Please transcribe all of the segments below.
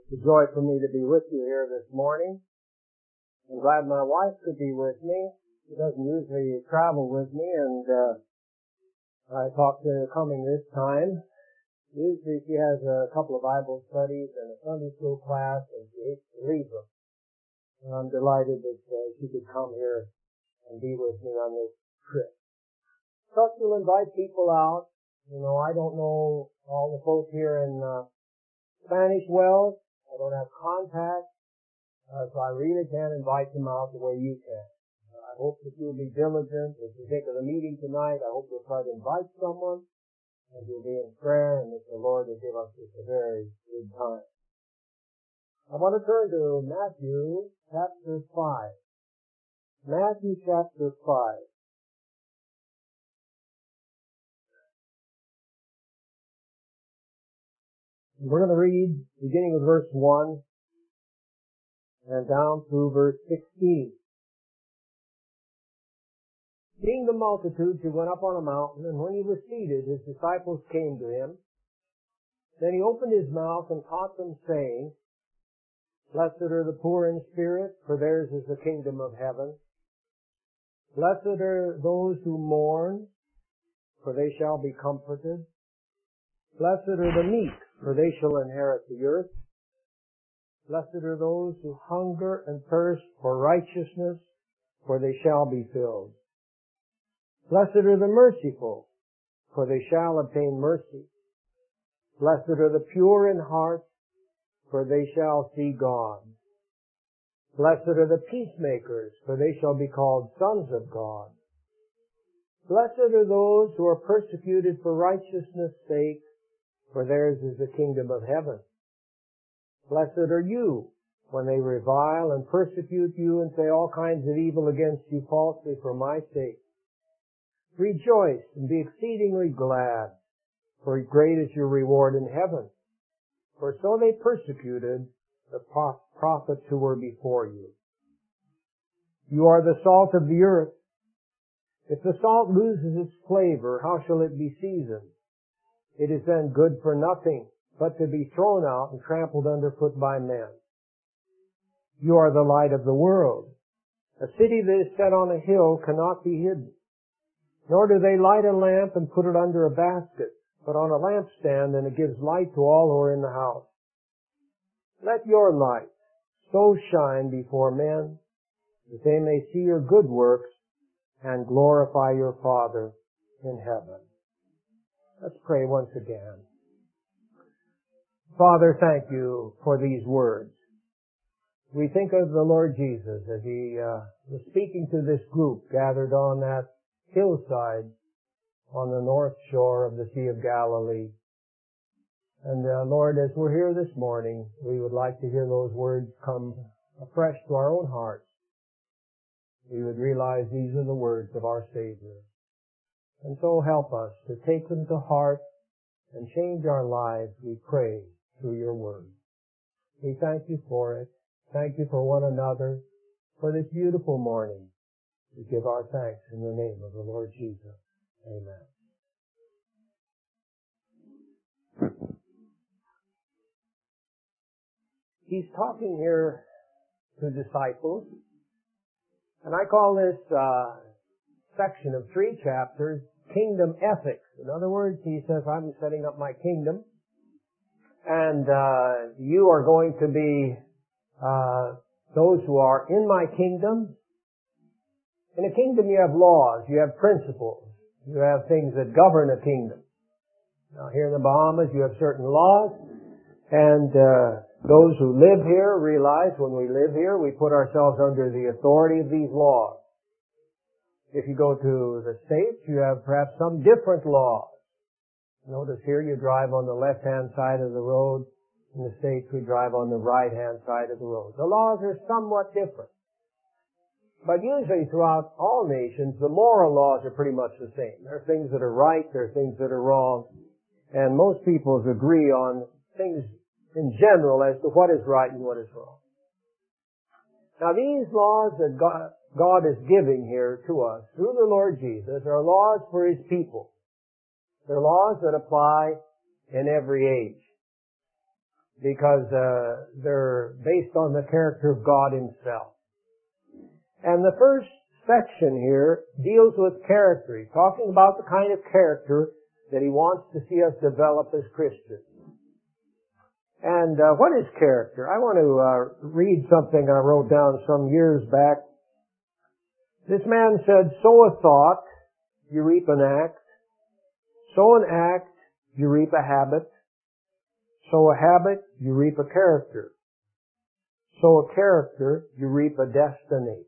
It's a joy for me to be with you here this morning. I'm glad my wife could be with me. She doesn't usually travel with me, and I talked to her coming this time. Usually she has a couple of Bible studies and a Sunday school class, and she hates to leave them. And I'm delighted that she could come here and be with me on this trip. Trust you'll invite people out. You know, I don't know all the folks here in Spanish well. I don't have contact, so I really can't invite them out the way you can. I hope that you'll be diligent. If you think of the meeting tonight, I hope you'll try to invite someone, and you'll be in prayer, and that the Lord will give us just a very good time. I want to turn to Matthew chapter 5. Matthew chapter 5. We're going to read beginning with verse 1 and down through verse 16. Seeing the multitudes, he went up on a mountain, and when he was seated, his disciples came to him. Then he opened his mouth and taught them, saying, Blessed are the poor in spirit, for theirs is the kingdom of heaven. Blessed are those who mourn, for they shall be comforted. Blessed are the meek, for they shall inherit the earth. Blessed are those who hunger and thirst for righteousness, for they shall be filled. Blessed are the merciful, for they shall obtain mercy. Blessed are the pure in heart, for they shall see God. Blessed are the peacemakers, for they shall be called sons of God. Blessed are those who are persecuted for righteousness' sake, for theirs is the kingdom of heaven. Blessed are you when they revile and persecute you and say all kinds of evil against you falsely for my sake. Rejoice and be exceedingly glad, for great is your reward in heaven. For so they persecuted the prophets who were before you. You are the salt of the earth. If the salt loses its flavor, how shall it be seasoned? It is then good for nothing, but to be thrown out and trampled underfoot by men. You are the light of the world. A city that is set on a hill cannot be hidden. Nor do they light a lamp and put it under a basket, but on a lampstand, and it gives light to all who are in the house. Let your light so shine before men that they may see your good works and glorify your Father in heaven. Let's pray once again. Father, thank you for these words. We think of the Lord Jesus as He was speaking to this group gathered on that hillside on the north shore of the Sea of Galilee. And Lord, as we're here this morning, we would like to hear those words come afresh to our own hearts. We would realize these are the words of our Savior. And so help us to take them to heart and change our lives, we pray, through your word. We thank you for it. Thank you for one another, for this beautiful morning. We give our thanks in the name of the Lord Jesus. Amen. He's talking here to disciples, and I call this section of 3 chapters, Kingdom Ethics. In other words, he says, I'm setting up my kingdom, and you are going to be those who are in my kingdom. In a kingdom you have laws, you have principles, you have things that govern a kingdom. Now here in the Bahamas you have certain laws, and those who live here realize when we live here we put ourselves under the authority of these laws. If you go to the States, you have perhaps some different laws. Notice here you drive on the left-hand side of the road. In the States, we drive on the right-hand side of the road. The laws are somewhat different. But usually throughout all nations, the moral laws are pretty much the same. There are things that are right, there are things that are wrong, and most peoples agree on things in general as to what is right and what is wrong. Now these laws that God is giving here to us through the Lord Jesus are laws for His people. They're laws that apply in every age. because they're based on the character of God Himself. And the first section here deals with character. He's talking about the kind of character that He wants to see us develop as Christians. And what is character? I want to read something I wrote down some years back. This man said, sow a thought, you reap an act. Sow an act, you reap a habit. Sow a habit, you reap a character. Sow a character, you reap a destiny.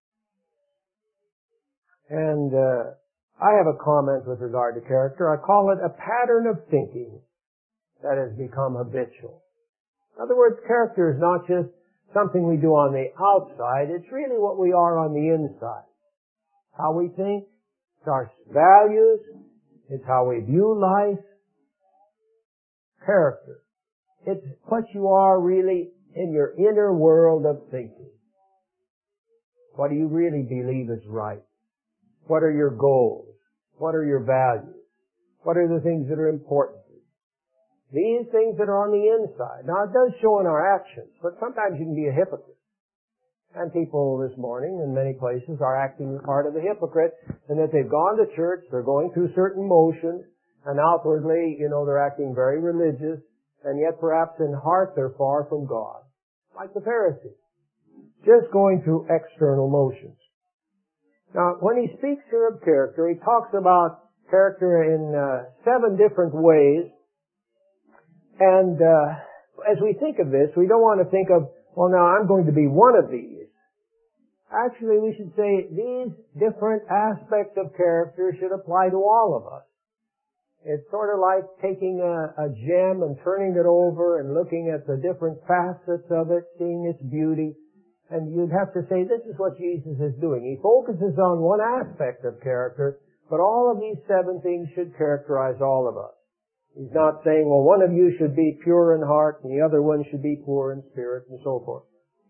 And I have a comment with regard to character. I call it a pattern of thinking that has become habitual. In other words, character is not just something we do on the outside. It's really what we are on the inside. How we think, it's our values, it's how we view life. Character. It's what you are really in your inner world of thinking. What do you really believe is right? What are your goals? What are your values? What are the things that are important? These things that are on the inside. Now, it does show in our actions, but sometimes you can be a hypocrite. And people this morning in many places are acting the part of the hypocrite, and that they've gone to church, they're going through certain motions, and outwardly, they're acting very religious, and yet perhaps in heart they're far from God. Like the Pharisees. Just going through external motions. Now, when he speaks here of character, he talks about character in 7 different ways. And as we think of this, we don't want to think of, well, now I'm going to be one of these. Actually, we should say these different aspects of character should apply to all of us. It's sort of like taking a gem and turning it over and looking at the different facets of it, seeing its beauty. And you'd have to say this is what Jesus is doing. He focuses on one aspect of character, but all of these 7 things should characterize all of us. He's not saying, well, one of you should be pure in heart and the other one should be poor in spirit and so forth.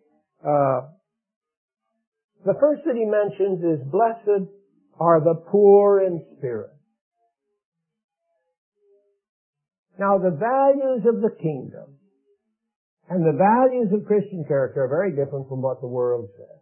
The first that he mentions is, blessed are the poor in spirit. Now, the values of the kingdom and the values of Christian character are very different from what the world says.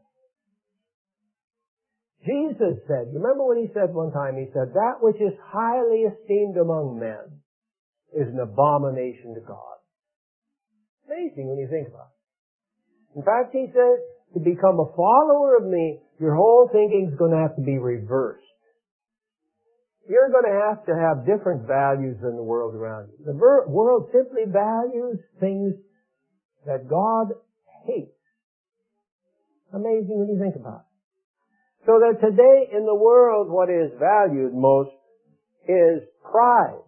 Jesus said, you remember what he said one time? He said, that which is highly esteemed among men is an abomination to God. Amazing when you think about it. In fact, he says, to become a follower of me, your whole thinking is going to have to be reversed. You're going to have different values than the world around you. The world simply values things that God hates. Amazing when you think about it. So that today in the world, what is valued most is pride.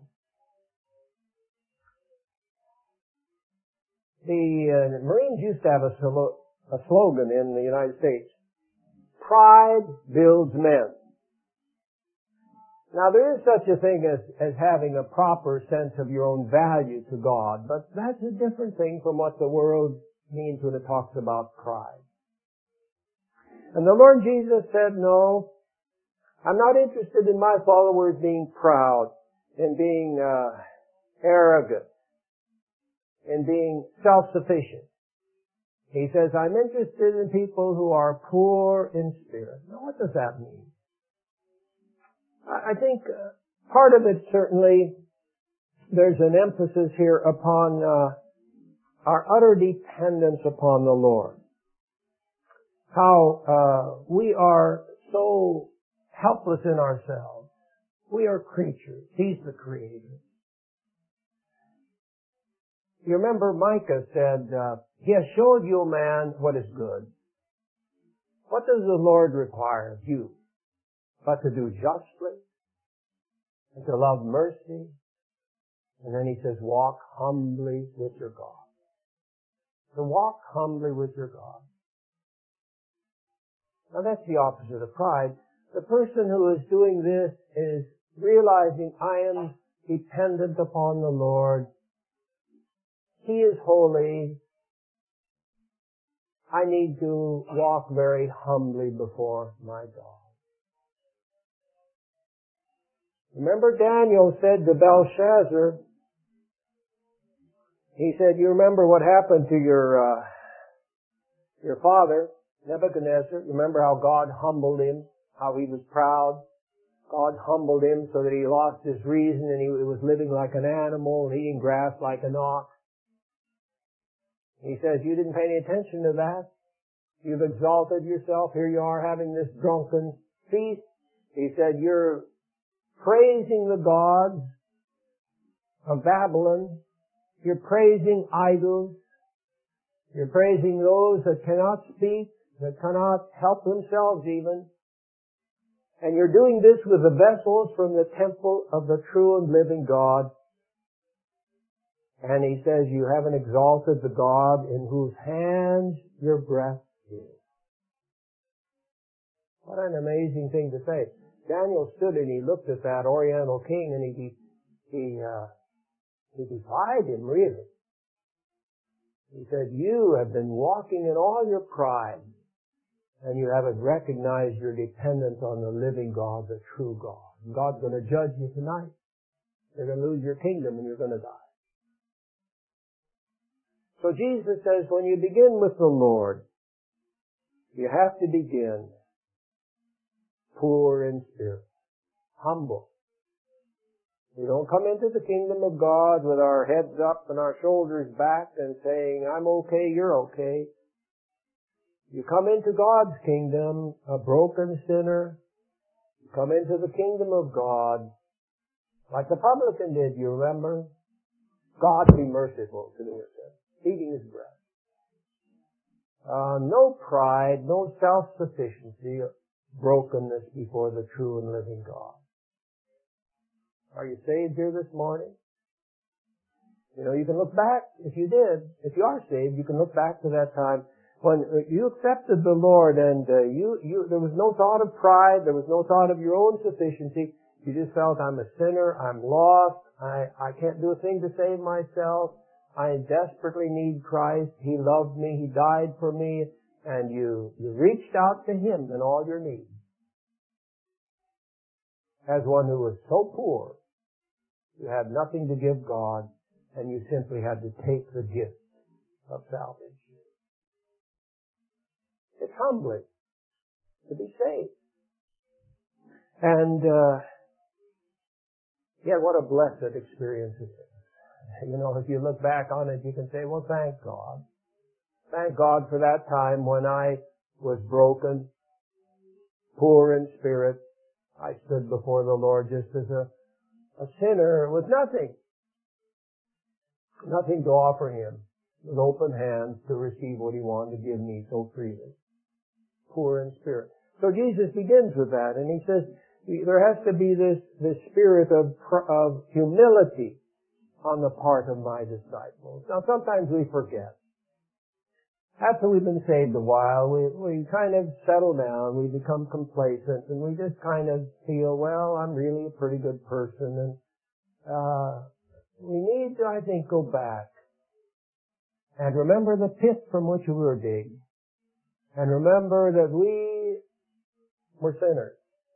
The Marines used to have a slogan in the United States. Pride builds men. Now, there is such a thing as having a proper sense of your own value to God, but that's a different thing from what the world means when it talks about pride. And the Lord Jesus said, no, I'm not interested in my followers being proud and being arrogant and being self-sufficient. He says, I'm interested in people who are poor in spirit. Now, what does that mean? I think part of it certainly, there's an emphasis here upon our utter dependence upon the Lord. How we are so helpless in ourselves. We are creatures. He's the Creator. You remember Micah said, He has showed you, man, what is good. What does the Lord require of you? But to do justly, and to love mercy, and then he says, walk humbly with your God. To walk humbly with your God. Now that's the opposite of pride. The person who is doing this is realizing, I am dependent upon the Lord. He is holy. I need to walk very humbly before my God. Remember Daniel said to Belshazzar, He said, you remember what happened to your father, Nebuchadnezzar? You remember how God humbled him, how he was proud? God humbled him so that he lost his reason and he was living like an animal, eating grass like an ox. He says, you didn't pay any attention to that. You've exalted yourself. Here you are having this drunken feast. He said, you're praising the gods of Babylon. You're praising idols. You're praising those that cannot speak, that cannot help themselves even. And you're doing this with the vessels from the temple of the true and living God. And he says, you haven't exalted the God in whose hands your breath is. What an amazing thing to say. Daniel stood and he looked at that Oriental king and he defied him, really. He said, you have been walking in all your pride, and you haven't recognized your dependence on the living God, the true God. And God's going to judge you tonight. You're going to lose your kingdom and you're going to die. So Jesus says, when you begin with the Lord, you have to begin poor in spirit, humble. We don't come into the kingdom of God with our heads up and our shoulders back and saying, I'm okay, you're okay. You come into God's kingdom, a broken sinner. You come into the kingdom of God, like the publican did, you remember? God be merciful to the sin, eating his bread. No pride, no self-sufficiency, brokenness before the true and living God. Are you saved here this morning? You know, you can look back, if you are saved, you can look back to that time when you accepted the Lord and there was no thought of pride, there was no thought of your own sufficiency. You just felt, I'm a sinner, I'm lost, I can't do a thing to save myself, I desperately need Christ, He loved me, He died for me, and you reached out to Him in all your needs. As one who was so poor, you had nothing to give God, and you simply had to take the gift of salvation. It's humbling to be saved. And yet what a blessed experience it is. You know, if you look back on it, you can say, well, thank God. Thank God for that time when I was broken, poor in spirit. I stood before the Lord just as a sinner with nothing to offer Him, with open hands to receive what He wanted to give me so freely. Poor in spirit. So Jesus begins with that, and He says there has to be this spirit of humility on the part of my disciples. Now sometimes we forget. After we've been saved a while, we kind of settle down, we become complacent, and we just kind of feel, well, I'm really a pretty good person, and we need to, I think, go back and remember the pit from which we were digged, and remember that we were sinners.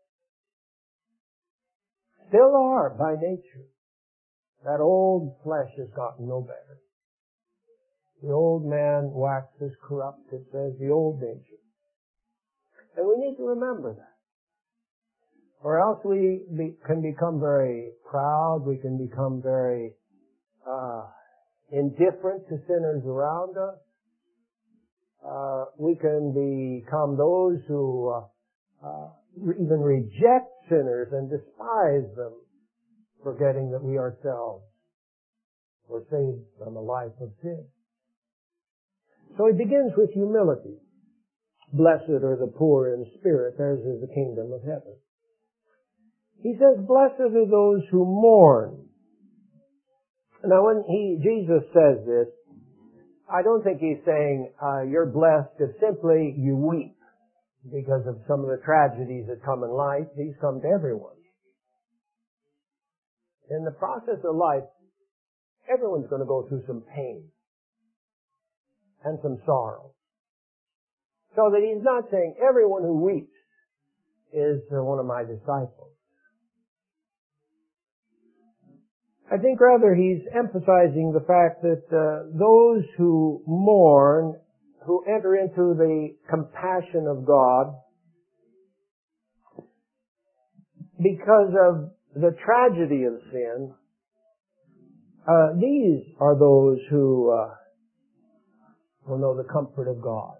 Still are, by nature. That old flesh has gotten no better. The old man waxes corrupt, it says, the old nature. And we need to remember that. Or else we can become very proud, we can become very indifferent to sinners around us. We can become those who even reject sinners and despise them, forgetting that we ourselves were saved from a life of sin. So he begins with humility. Blessed are the poor in spirit, theirs is the kingdom of heaven. He says, blessed are those who mourn. Now when Jesus says this, I don't think he's saying you're blessed if simply you weep because of some of the tragedies that come in life. These come to everyone. In the process of life, everyone's going to go through some pain and some sorrow. So that he's not saying everyone who weeps is one of my disciples. I think rather he's emphasizing the fact that those who mourn, who enter into the compassion of God because of the tragedy of sin, these are those who will know the comfort of God.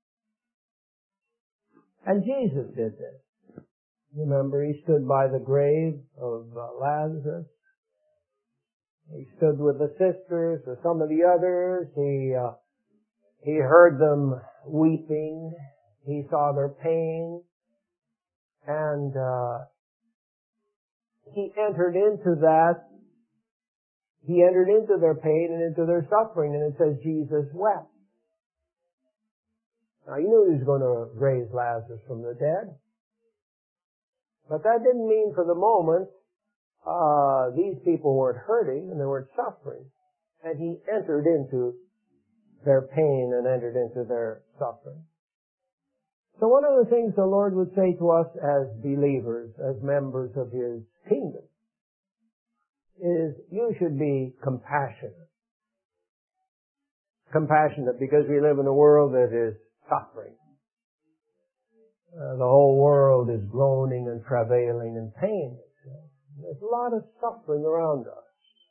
And Jesus did this. Remember, he stood by the grave of Lazarus. He stood with the sisters or some of the others. He heard them weeping. He saw their pain. And he entered into that. He entered into their pain and into their suffering. And it says Jesus wept. Now, he knew he was going to raise Lazarus from the dead. But that didn't mean for the moment these people weren't hurting and they weren't suffering. And he entered into their pain and entered into their suffering. So one of the things the Lord would say to us as believers, as members of His kingdom, is you should be compassionate. Compassionate because we live in a world that is suffering. The whole world is groaning and travailing in pain. There's a lot of suffering around us.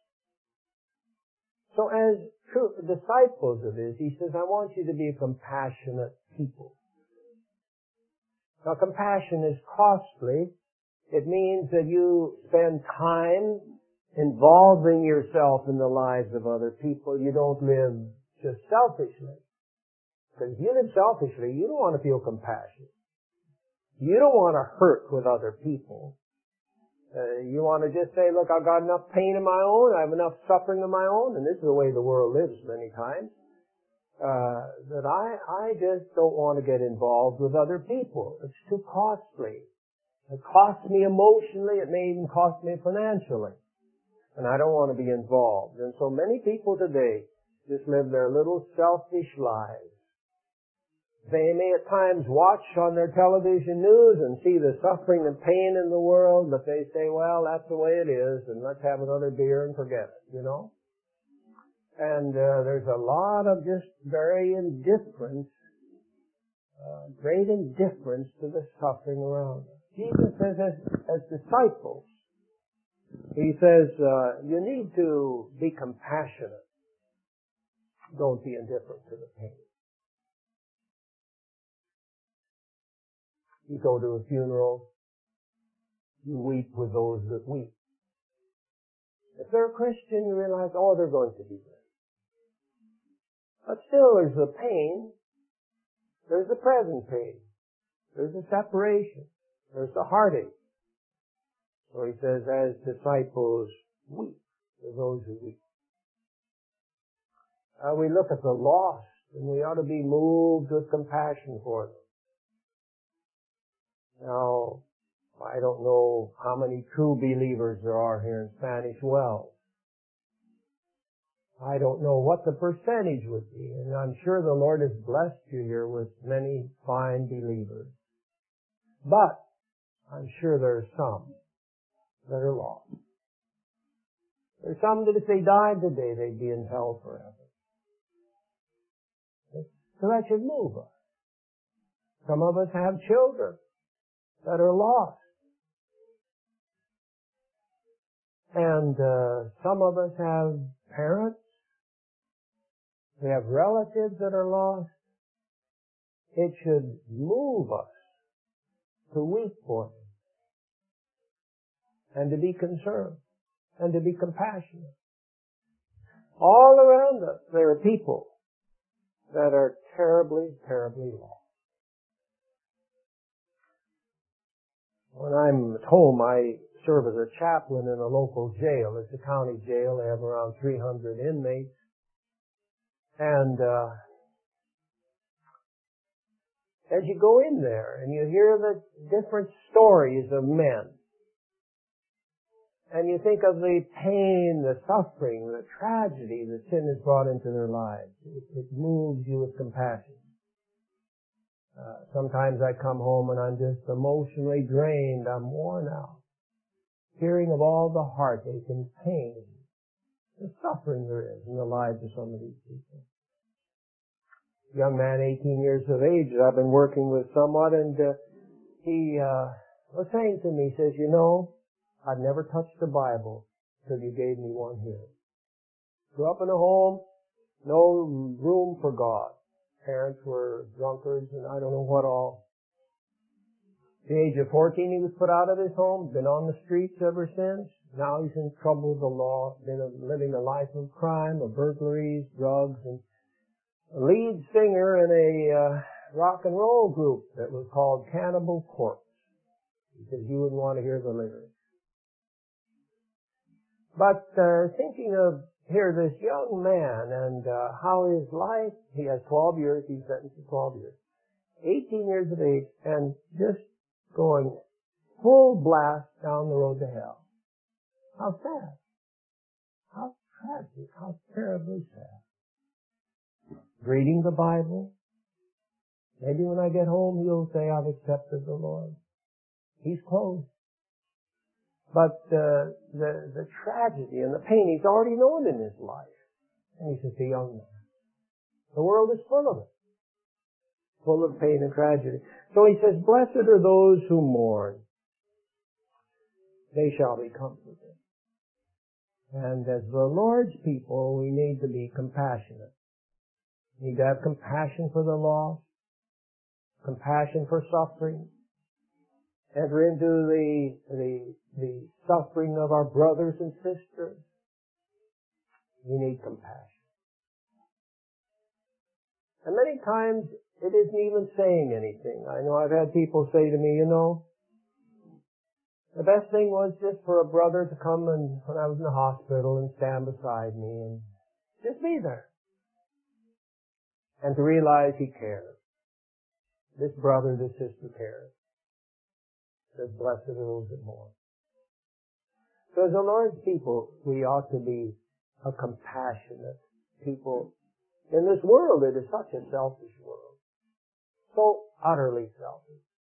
So as true disciples of His, He says, I want you to be a compassionate people. Now, compassion is costly. It means that you spend time involving yourself in the lives of other people. You don't live just selfishly. Because if you live selfishly, you don't want to feel compassion. You don't want to hurt with other people. You want to just say, look, I've got enough pain of my own, I have enough suffering of my own, and this is the way the world lives many times, that I just don't want to get involved with other people. It's too costly. It costs me emotionally, it may even cost me financially. And I don't want to be involved. And so many people today just live their little selfish lives. They may at times watch on their television news and see the suffering and pain in the world, but they say, well, that's the way it is, and let's have another beer and forget it, you know? And there's a lot of just very indifference, great indifference to the suffering around us. Jesus says, as disciples, He says, you need to be compassionate. Don't be indifferent to the pain. You go to a funeral, you weep with those that weep. If they're a Christian, you realize, oh, they're going to be there. But still, there's the pain. There's the present pain. There's the separation. There's the heartache. So He says, as disciples, weep for those who weep. We look at the lost, and we ought to be moved with compassion for them. Now, I don't know how many true believers there are here in Spanish Wells. I don't know what the percentage would be, and I'm sure the Lord has blessed you here with many fine believers. But I'm sure there are some that are lost. There's some that if they died today, they'd be in hell forever. So that should move us. Some of us have children that are lost. And some of us have parents. We have relatives that are lost. It should move us to weep for them and to be concerned and to be compassionate. All around us there are people that are terribly, terribly lost. When I'm at home, I serve as a chaplain in a local jail. It's a county jail. They have around 300 inmates. And as you go in there and you hear the different stories of men, and you think of the pain, the suffering, the tragedy that sin has brought into their lives, it moves you with compassion. Sometimes I come home and I'm just emotionally drained. I'm worn out. Hearing of all the heartache and pain the suffering there is in the lives of some of these people. Young man, 18 years of age, I've been working with somewhat, and he was saying to me, he says, you know, I'd never touched the Bible till you gave me one here. Grew up in a home, no room for God. Parents were drunkards and I don't know what all. At the age of 14, he was put out of his home, been on the streets ever since. Now he's in trouble with the law, been living a life of crime, of burglaries, drugs, and a lead singer in a rock and roll group that was called Cannibal Corpse. He says you wouldn't want to hear the lyrics. But thinking of here this young man and how his life, he has 12 years, he's sentenced to 12 years, 18 years of age, and just going full blast down the road to hell. How sad. How tragic. How terribly sad. Reading the Bible. Maybe when I get home he'll say, I've accepted the Lord. He's close. But the tragedy and the pain he's already known in his life. And he's just a young man. The world is full of it. Full of pain and tragedy. So he says, blessed are those who mourn. They shall be comforted. And as the Lord's people, we need to be compassionate. We need to have compassion for the lost, compassion for suffering, enter into the suffering of our brothers and sisters. We need compassion. And many times it isn't even saying anything. I know I've had people say to me, you know, the best thing was just for a brother to come and when I was in the hospital and stand beside me and just be there. And to realize he cares. This brother, this sister cares. Says, blessed are those that mourn. So as the Lord's people, we ought to be a compassionate people. In this world, it is such a selfish world. So utterly selfish.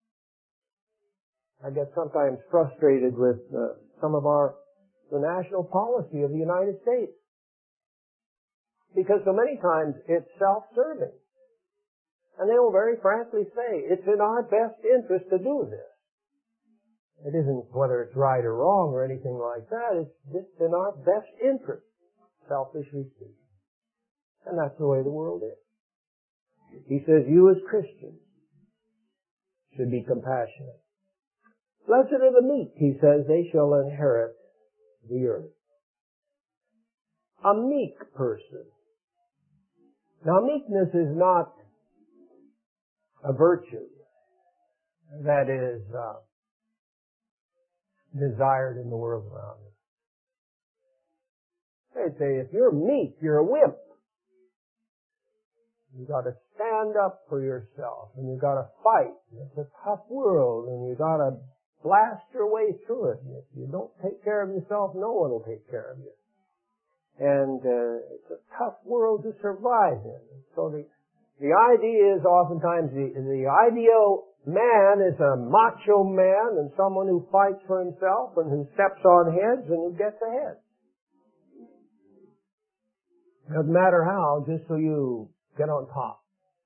I get sometimes frustrated with some of the national policy of the United States. Because so many times it's self-serving. And they will very frankly say, it's in our best interest to do this. It isn't whether it's right or wrong or anything like that. It's just in our best interest, selfishly speaking. And that's the way the world is. He says, you as Christians should be compassionate. Blessed are the meek, he says, they shall inherit the earth. A meek person. Now, meekness is not a virtue that is desired in the world around us. They say, if you're meek, you're a wimp. You got to stand up for yourself, and you got to fight. It's a tough world, and you got to blast your way through it. And if you don't take care of yourself, no one will take care of you. And it's a tough world to survive in. So the idea is oftentimes the ideal man is a macho man and someone who fights for himself and who steps on heads and who gets ahead. Doesn't matter how, just so you get on top.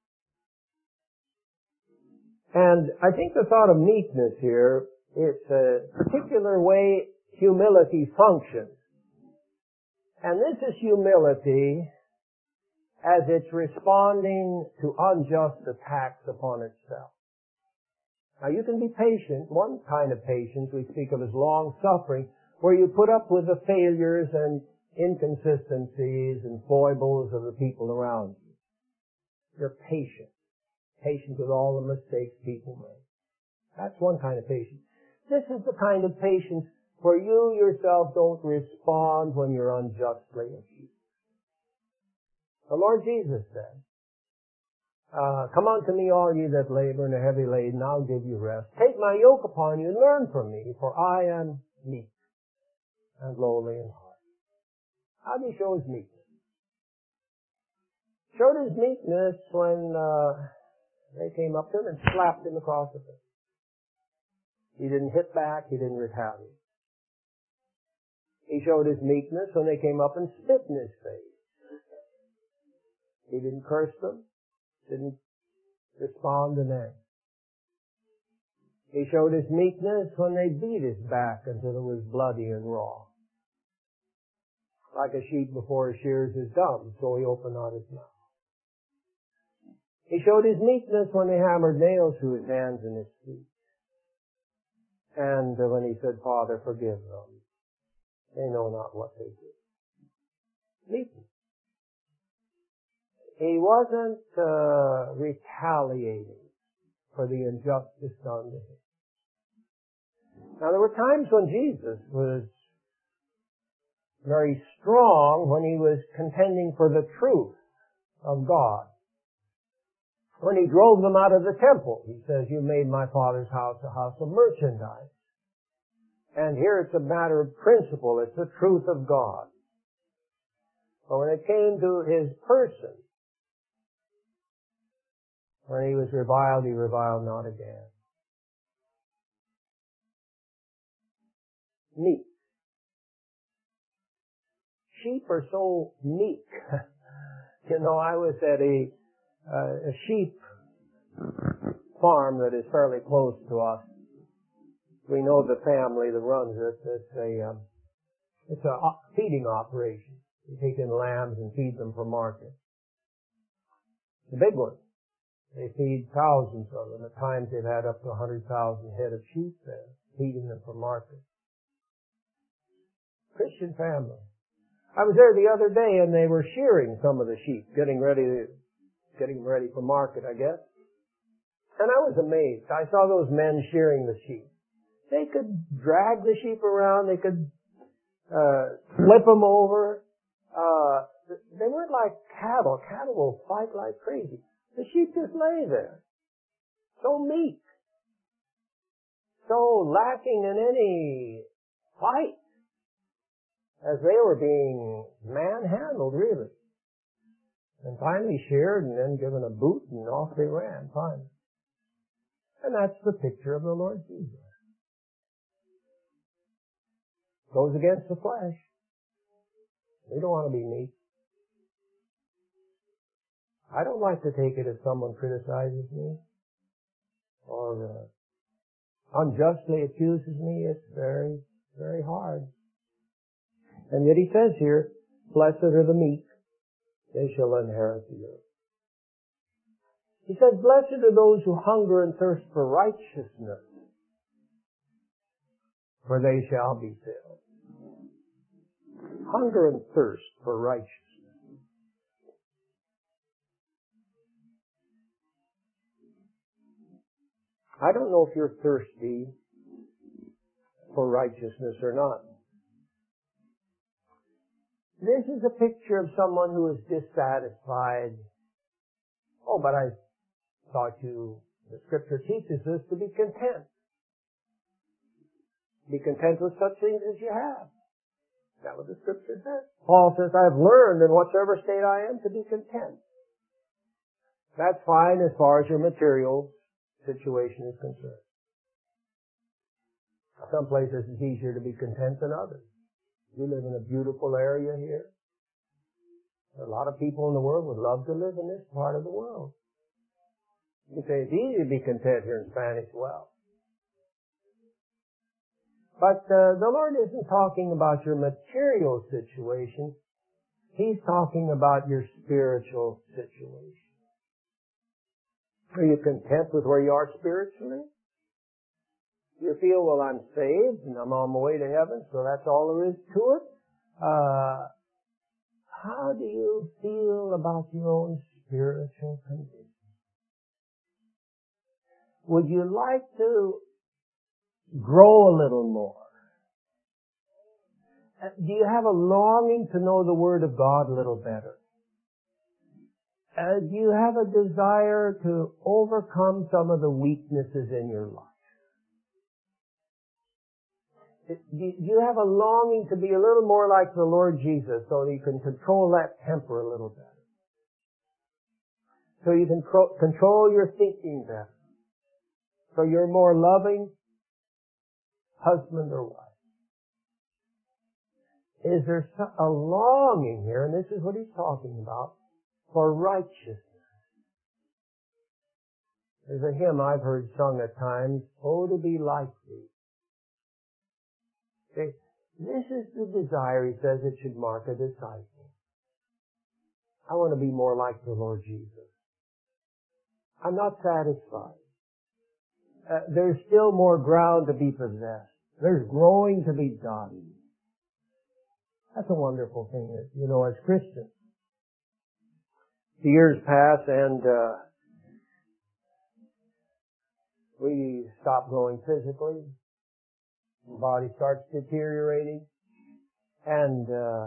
And I think the thought of meekness here, it's a particular way humility functions. And this is humility as it's responding to unjust attacks upon itself. Now you can be patient. One kind of patience we speak of as long suffering, where you put up with the failures and inconsistencies and foibles of the people around you. You're patient. Patient with all the mistakes people make. That's one kind of patience. This is the kind of patience where you yourself don't respond when you're unjustly accused. The Lord Jesus said, come unto me all ye that labor and are heavy laden, I'll give you rest. Take my yoke upon you and learn from me, for I am meek and lowly in heart. How did he show his meekness? Showed his meekness when they came up to him and slapped him across the face. He didn't hit back, he didn't retaliate. He showed His meekness when they came up and spit in His face. He didn't curse them, didn't respond to them. He showed His meekness when they beat His back until it was bloody and raw. Like a sheep before His shears is dumb, so He opened not His mouth. He showed His meekness when they hammered nails through His hands and His feet. And when He said, Father, forgive them. They know not what they do. Meekness. He wasn't retaliating for the injustice done to Him. Now there were times when Jesus was very strong when He was contending for the truth of God. When He drove them out of the temple, He says, you made my Father's house a house of merchandise. And here it's a matter of principle. It's the truth of God. But when it came to His person, when He was reviled, He reviled not again. Meek. Sheep are so meek. You know, I was at a sheep farm that is fairly close to us. We know the family that runs it. It's a feeding operation. They take in lambs and feed them for market. The big one. They feed thousands of them. At times they've had up to 100,000 head of sheep there, feeding them for market. Christian family. I was there the other day and they were shearing some of the sheep, getting ready for market, I guess. And I was amazed. I saw those men shearing the sheep. They could drag the sheep around. They could flip them over. They weren't like cattle. Cattle will fight like crazy. The sheep just lay there. So meek. So lacking in any fight. As they were being manhandled, really. And finally sheared and then given a boot and off they ran, finally. And that's the picture of the Lord Jesus. Goes against the flesh. We don't want to be meek. I don't like to take it if someone criticizes me or unjustly accuses me. It's very, very hard. And yet He says here, blessed are the meek, they shall inherit the earth. He says, blessed are those who hunger and thirst for righteousness, for they shall be filled. Hunger and thirst for righteousness. I don't know if you're thirsty for righteousness or not. This is a picture of someone who is dissatisfied. Oh, but I thought the Scripture teaches us to be content. Be content with such things as you have. Is that what the Scripture says? Paul says, I've learned in whatsoever state I am to be content. That's fine as far as your material situation is concerned. Some places it's easier to be content than others. You live in a beautiful area here. A lot of people in the world would love to live in this part of the world. You say it's easy to be content here in Spanish Well. But the Lord isn't talking about your material situation. He's talking about your spiritual situation. Are you content with where you are spiritually? You feel, well, I'm saved and I'm on my way to heaven, so that's all there is to it. How do you feel about your own spiritual condition? Would you like to grow a little more? Do you have a longing to know the Word of God a little better? Do you have a desire to overcome some of the weaknesses in your life? Do you have a longing to be a little more like the Lord Jesus so that you can control that temper a little better? So you can control your thinking better? So you're a more loving husband or wife? is there a longing here, and this is what he's talking about, for righteousness. There's a hymn I've heard sung at times, "Oh, to be like thee." Okay? This is the desire, he says, it should mark a disciple. I want to be more like the Lord Jesus. I'm not satisfied. There's still more ground to be possessed. There's growing to be done. That's a wonderful thing, as Christians. The years pass and we stop growing physically. The body starts deteriorating. And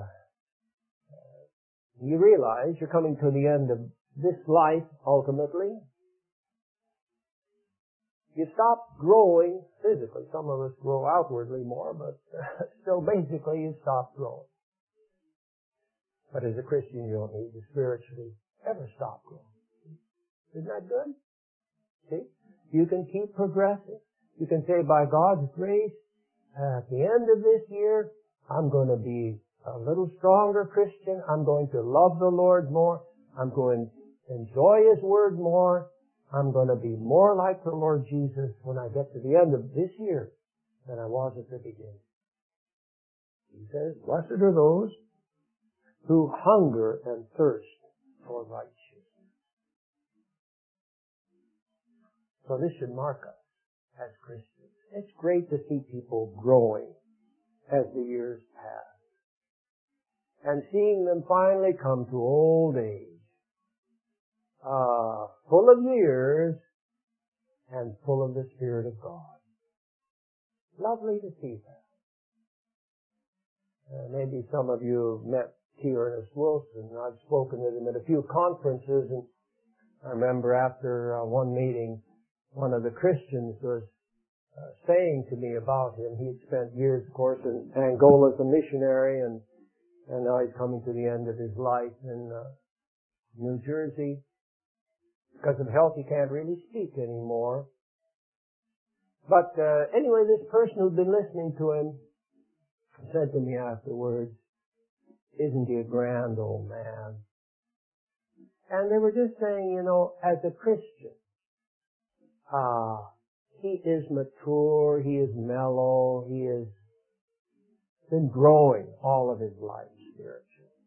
you realize you're coming to the end of this life, ultimately. You stop growing physically. Some of us grow outwardly more, but still basically you stop growing. But as a Christian, you don't need to spiritually ever stop growing. Isn't that good? See? You can keep progressing. You can say, by God's grace, at the end of this year, I'm going to be a little stronger Christian. I'm going to love the Lord more. I'm going to enjoy His Word more. I'm going to be more like the Lord Jesus when I get to the end of this year than I was at the beginning. He says, blessed are those who hunger and thirst for righteousness. So this should mark us as Christians. It's great to see people growing as the years pass. And seeing them finally come to old age. Full of years and full of the Spirit of God. Lovely to see that. Maybe some of you have met T. Ernest Wilson. I've spoken with him at a few conferences, and I remember after one meeting, one of the Christians was saying to me about him. He had spent years, of course, in Angola as a missionary, and now he's coming to the end of his life in New Jersey. Because of health, he can't really speak anymore. But anyway, this person who'd been listening to him said to me afterwards, isn't he a grand old man? And they were just saying, as a Christian, he is mature, he is mellow, he has been growing all of his life spiritually.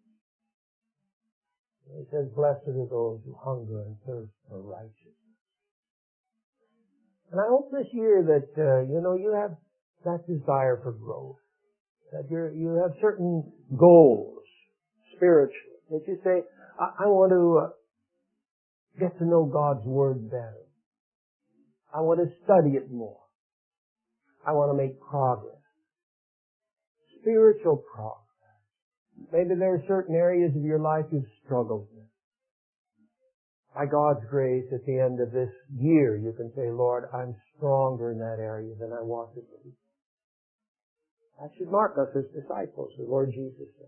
He says, blessed are those who hunger and thirst for righteousness. And I hope this year that, you have that desire for growth. That you have certain goals spiritually. That you say, I want to get to know God's Word better. I want to study it more. I want to make progress. Spiritual progress. Maybe there are certain areas of your life you've struggled with. By God's grace, at the end of this year, you can say, Lord, I'm stronger in that area than I was to be. That should mark us as disciples, the Lord Jesus said.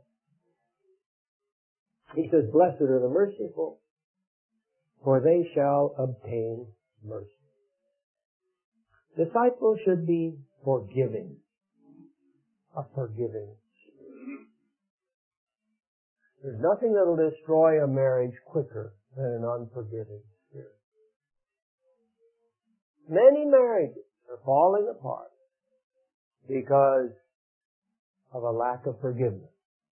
He says, blessed are the merciful, for they shall obtain mercy. Disciples should be forgiving, a forgiving. There's nothing that will destroy a marriage quicker than an unforgiving spirit. Many marriages are falling apart because of a lack of forgiveness.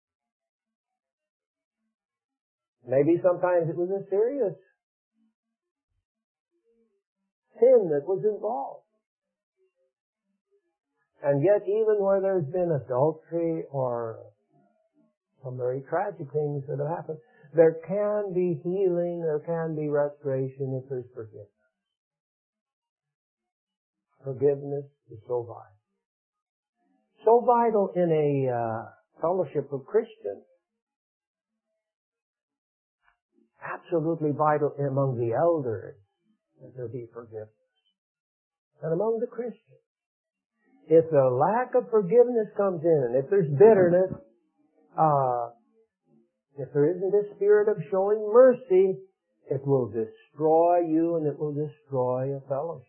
Maybe sometimes it was a serious sin that was involved. And yet even where there's been adultery or some very tragic things that have happened, there can be healing, there can be restoration if there's forgiveness. Forgiveness is so vital. So vital in a fellowship of Christians. Absolutely vital among the elders that there be forgiveness. And among the Christians. If the lack of forgiveness comes in, and if there's bitterness, if there isn't a spirit of showing mercy, it will destroy you and it will destroy a fellowship.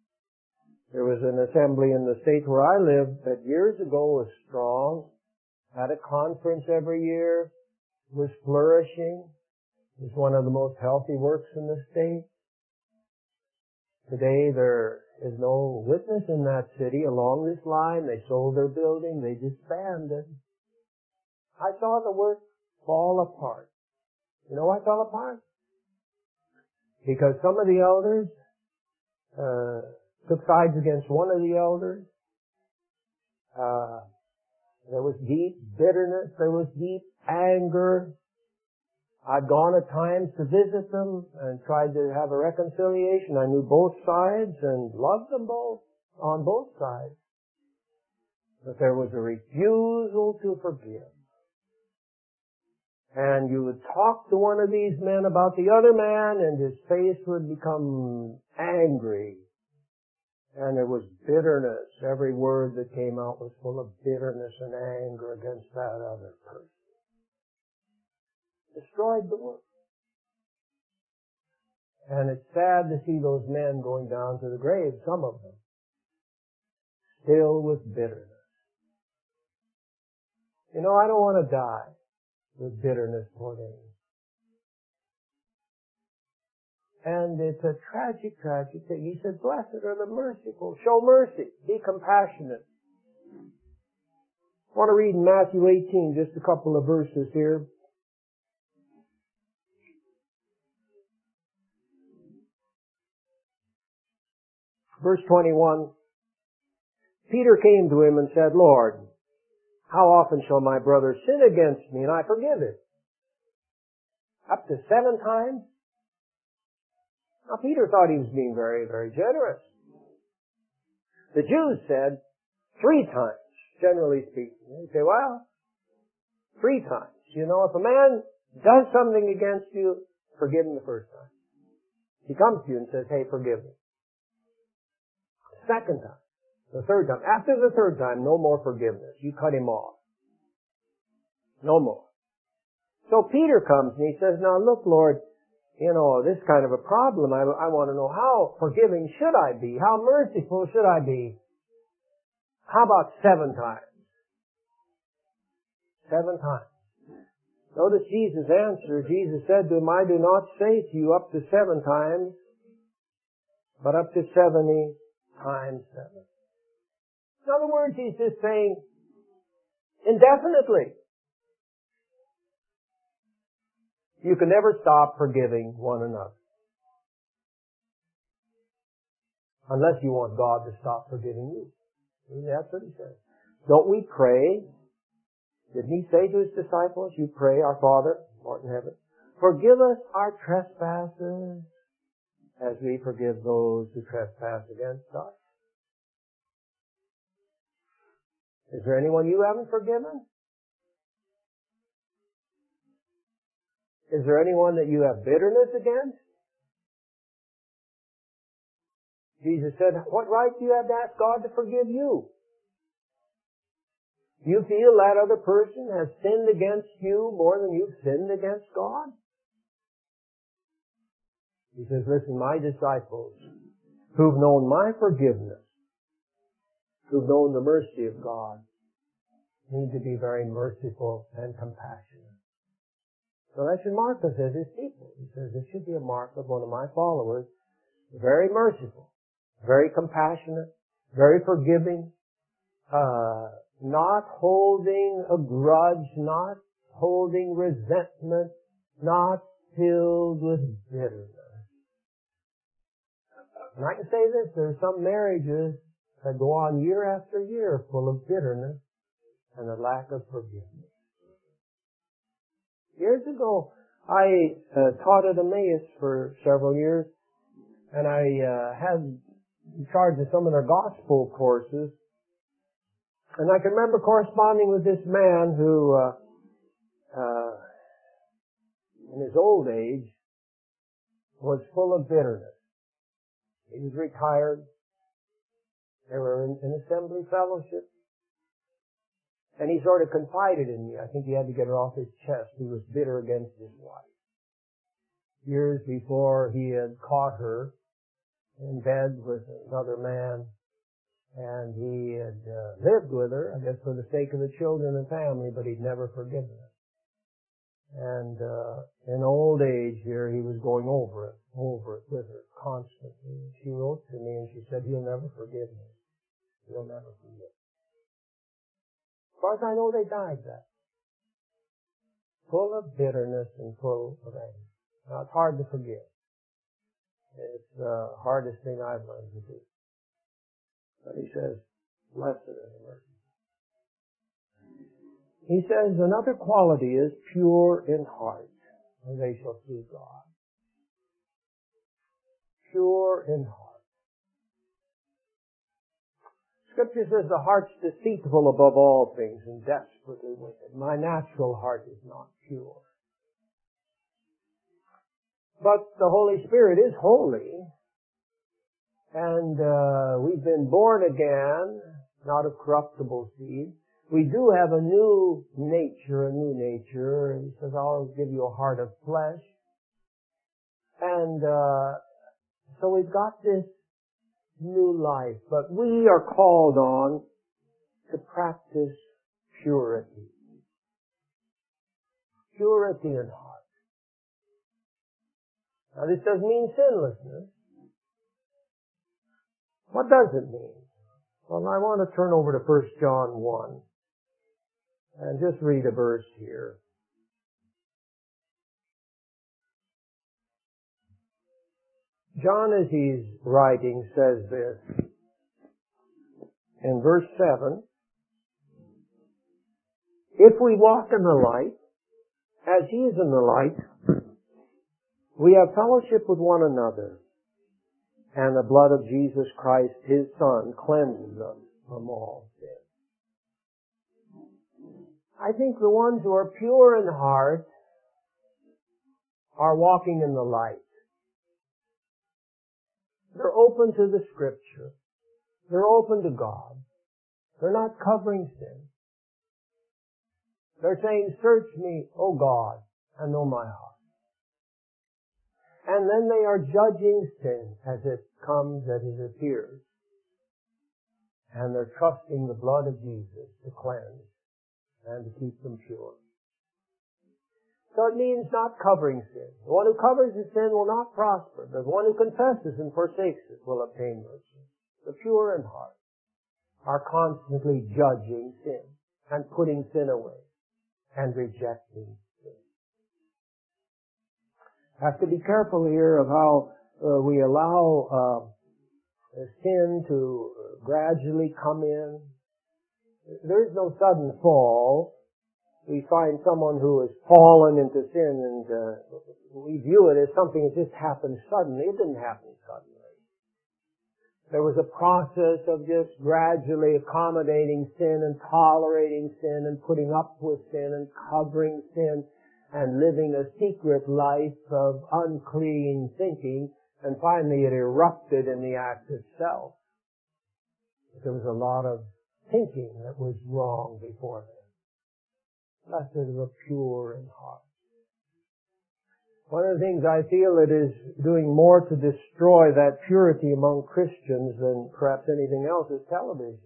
There was an assembly in the state where I lived that years ago was strong, had a conference every year, was flourishing, was one of the most healthy works in the state. Today there is no witness in that city along this line. They sold their building, they disbanded. I saw the work fall apart. You know why it fell apart? Because some of the elders took sides against one of the elders. There was deep bitterness. There was deep anger. I'd gone at times to visit them and tried to have a reconciliation. I knew both sides and loved them both on both sides. But there was a refusal to forgive. And you would talk to one of these men about the other man and his face would become angry. And there was bitterness. Every word that came out was full of bitterness and anger against that other person. Destroyed the work. And it's sad to see those men going down to the grave, some of them, still with bitterness. You know, I don't want to die with bitterness toward anyone. And it's a tragic thing. He said, blessed are the merciful. Show mercy. Be compassionate. I want to read in Matthew 18, just a couple of verses here. Verse 21. Peter came to him and said, Lord, how often shall my brother sin against me and I forgive it? Up to 7 times? Now Peter thought he was being very, very generous. The Jews said 3 times, generally speaking. They say, well, 3 times. You know, if a man does something against you, forgive him the first time. He comes to you and says, hey, forgive me. Second time. The third time. After the third time, no more forgiveness. You cut him off. No more. So Peter comes and he says, now look, Lord, you know, this kind of a problem. I want to know how forgiving should I be? How merciful should I be? How about 7 times? 7 times. Notice Jesus' answer. Jesus said to him, I do not say to you up to 7 times, but up to 70 times 7. In other words, he's just saying indefinitely. You can never stop forgiving one another. Unless you want God to stop forgiving you. And that's what he says. Don't we pray? Didn't he say to his disciples, you pray, our Father, who art in heaven, forgive us our trespasses as we forgive those who trespass against us. Is there anyone you haven't forgiven? Is there anyone that you have bitterness against? Jesus said, what right do you have to ask God to forgive you? You feel that other person has sinned against you more than you've sinned against God? He says, listen, my disciples who've known my forgiveness, who've known the mercy of God, need to be very merciful and compassionate. So that should mark us as his people. He says, this should be a mark of one of my followers. Very merciful, very compassionate, very forgiving, not holding a grudge, not holding resentment, not filled with bitterness. And I can say this, there are some marriages that go on year after year full of bitterness and a lack of forgiveness. Years ago, I taught at Emmaus for several years, and I had in charge of some of their gospel courses. And I can remember corresponding with this man who, in his old age, was full of bitterness. He was retired. They were in an assembly fellowship. And he sort of confided in me. I think he had to get it off his chest. He was bitter against his wife. Years before he had caught her in bed with another man. And he had lived with her, I guess for the sake of the children and family, but he'd never forgiven her. And in old age here, he was going over it with her constantly. And she wrote to me and she said, he'll never forgive me. He'll never forgive. As far as I know, they died that. Full of bitterness and full of anger. Now, it's hard to forgive. It's the hardest thing I've learned to do. But he says, blessed are the mercy. He says, another quality is pure in heart, and they shall see God. Pure in heart. Scripture says the heart's deceitful above all things and desperately wicked. My natural heart is not pure. But the Holy Spirit is holy, and we've been born again, not of corruptible seed. We do have a new nature. And he says, I'll give you a heart of flesh. And so we've got this new life. But we are called on to practice purity. Purity in heart. Now this doesn't mean sinlessness. What does it mean? Well, I want to turn over to 1 John 1. And just read a verse here. John, as he's writing, says this in verse 7, if we walk in the light, as he is in the light, we have fellowship with one another, and the blood of Jesus Christ, his Son, cleanses us from all sin. I think the ones who are pure in heart are walking in the light. They're open to the Scripture. They're open to God. They're not covering sin. They're saying, search me, O God, and know my heart. And then they are judging sin as it comes, as it appears. And they're trusting the blood of Jesus to cleanse and to keep them pure. So it means not covering sin. The one who covers his sin will not prosper. The one who confesses and forsakes it will obtain mercy. The pure in heart are constantly judging sin and putting sin away and rejecting sin. Have to be careful here of how we allow sin to gradually come in. There is no sudden fall. We find someone who has fallen into sin and we view it as something that just happened suddenly. It didn't happen suddenly. There was a process of just gradually accommodating sin and tolerating sin and putting up with sin and covering sin and living a secret life of unclean thinking, and finally it erupted in the act itself. There was a lot of thinking that was wrong before then. Blessed are the pure in heart. One of the things I feel it is doing more to destroy that purity among Christians than perhaps anything else is television.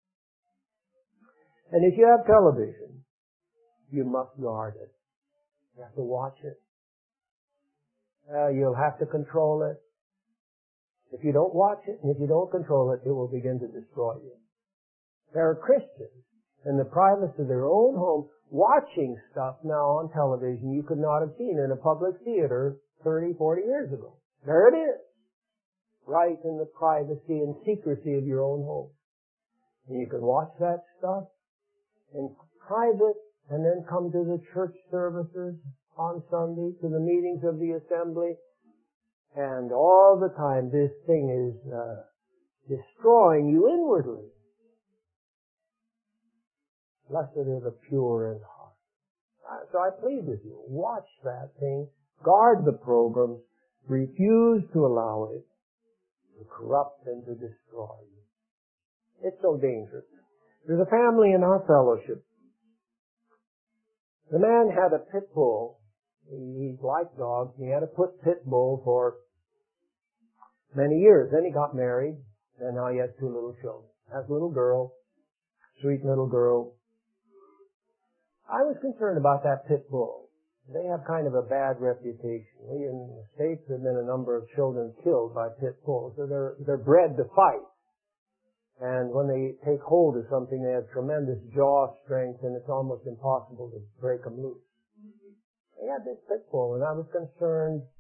And if you have television, you must guard it. You have to watch it. You'll have to control it. If you don't watch it and if you don't control it, it will begin to destroy you. There are Christians in the privacy of their own home watching stuff now on television you could not have seen in a public theater 30, 40 years ago. There it is. Right in the privacy and secrecy of your own home. And you can watch that stuff in private and then come to the church services on Sunday, to the meetings of the assembly. And all the time this thing is destroying you inwardly. Blessed are the pure in heart. So I plead with you, watch that thing, guard the programs, refuse to allow it to corrupt and to destroy you. It's so dangerous. There's a family in our fellowship. The man had a pit bull. He liked dogs, and he had a pit bull for many years. Then he got married, and now he has 2 little children. That little girl, sweet little girl. I was concerned about that pit bull. They have kind of a bad reputation. We in the States have been a number of children killed by pit bulls. So they're bred to fight. And when they take hold of something, they have tremendous jaw strength, and it's almost impossible to break them loose. They had this pit bull, and I was concerned